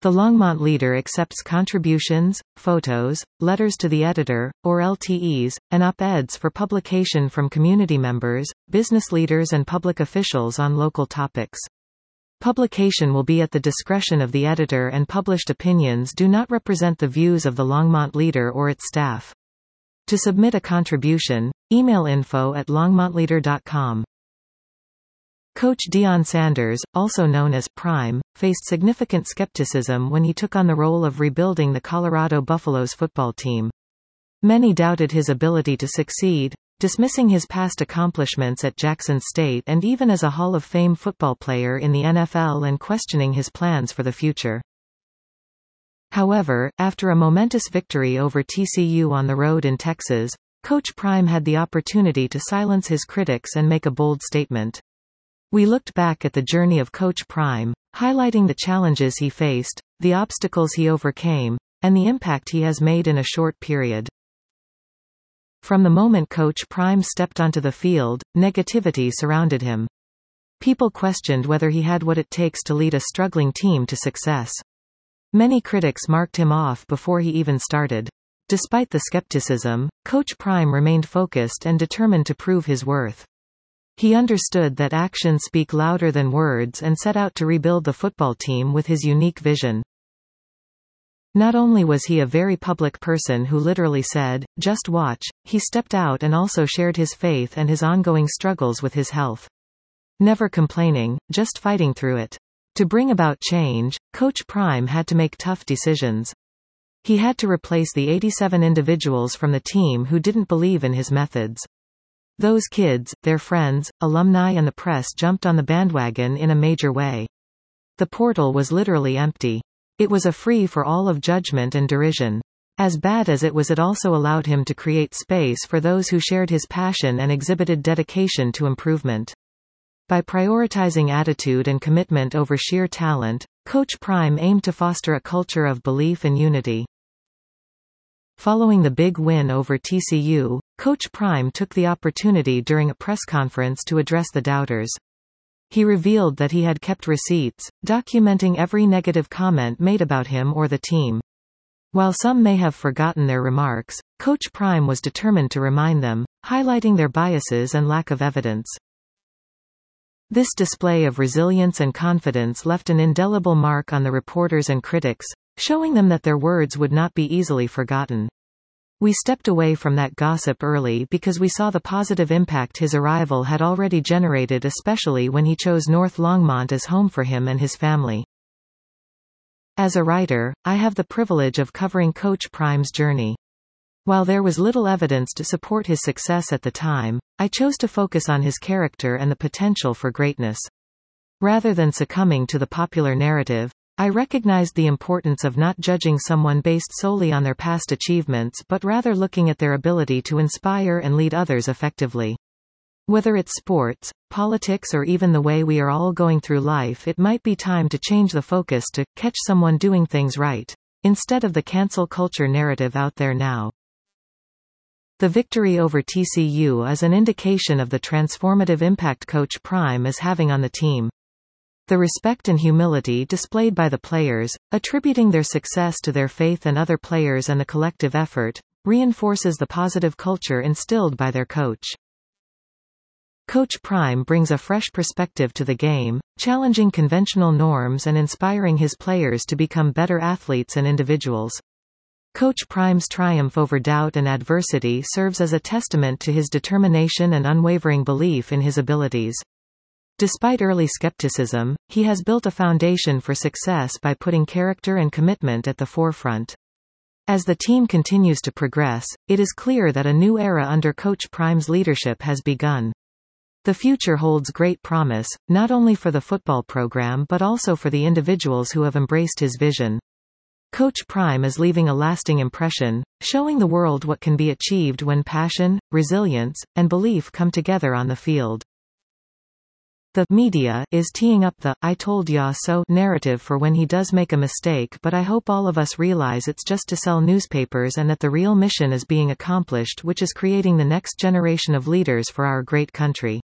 The Longmont leader accepts contributions, photos, letters to the editor, or LTEs, and op-eds for publication from community members, business leaders and public officials on local topics. Publication will be at the discretion of the editor, and published opinions do not represent the views of the Longmont leader or its staff. To submit a contribution, email info@longmontleader.com. Coach Deion Sanders, also known as Prime, faced significant skepticism when he took on the role of rebuilding the Colorado Buffaloes football team. Many doubted his ability to succeed, dismissing his past accomplishments at Jackson State and even as a Hall of Fame football player in the NFL, and questioning his plans for the future. However, after a momentous victory over TCU on the road in Texas, Coach Prime had the opportunity to silence his critics and make a bold statement. We looked back at the journey of Coach Prime, highlighting the challenges he faced, the obstacles he overcame, and the impact he has made in a short period. From the moment Coach Prime stepped onto the field, negativity surrounded him. People questioned whether he had what it takes to lead a struggling team to success. Many critics marked him off before he even started. Despite the skepticism, Coach Prime remained focused and determined to prove his worth. He understood that actions speak louder than words and set out to rebuild the football team with his unique vision. Not only was he a very public person who literally said, "Just watch," he stepped out and also shared his faith and his ongoing struggles with his health. Never complaining, just fighting through it. To bring about change, Coach Prime had to make tough decisions. He had to replace the 87 individuals from the team who didn't believe in his methods. Those kids, their friends, alumni and the press jumped on the bandwagon in a major way. The portal was literally empty. It was a free for all of judgment and derision. As bad as it was, it also allowed him to create space for those who shared his passion and exhibited dedication to improvement. By prioritizing attitude and commitment over sheer talent, Coach Prime aimed to foster a culture of belief and unity. Following the big win over TCU, Coach Prime took the opportunity during a press conference to address the doubters. He revealed that he had kept receipts, documenting every negative comment made about him or the team. While some may have forgotten their remarks, Coach Prime was determined to remind them, highlighting their biases and lack of evidence. This display of resilience and confidence left an indelible mark on the reporters and critics, showing them that their words would not be easily forgotten. We stepped away from that gossip early because we saw the positive impact his arrival had already generated, especially when he chose North Longmont as home for him and his family. As a writer, I have the privilege of covering Coach Prime's journey. While there was little evidence to support his success at the time, I chose to focus on his character and the potential for greatness. Rather than succumbing to the popular narrative, I recognized the importance of not judging someone based solely on their past achievements, but rather looking at their ability to inspire and lead others effectively. Whether it's sports, politics, or even the way we are all going through life, it might be time to change the focus to catch someone doing things right, instead of the cancel culture narrative out there now. The victory over TCU is an indication of the transformative impact Coach Prime is having on the team. The respect and humility displayed by the players, attributing their success to their faith and other players and the collective effort, reinforces the positive culture instilled by their coach. Coach Prime brings a fresh perspective to the game, challenging conventional norms and inspiring his players to become better athletes and individuals. Coach Prime's triumph over doubt and adversity serves as a testament to his determination and unwavering belief in his abilities. Despite early skepticism, he has built a foundation for success by putting character and commitment at the forefront. As the team continues to progress, it is clear that a new era under Coach Prime's leadership has begun. The future holds great promise, not only for the football program but also for the individuals who have embraced his vision. Coach Prime is leaving a lasting impression, showing the world what can be achieved when passion, resilience, and belief come together on the field. The media is teeing up the "I told ya so" narrative for when he does make a mistake, but I hope all of us realize it's just to sell newspapers and that the real mission is being accomplished, which is creating the next generation of leaders for our great country.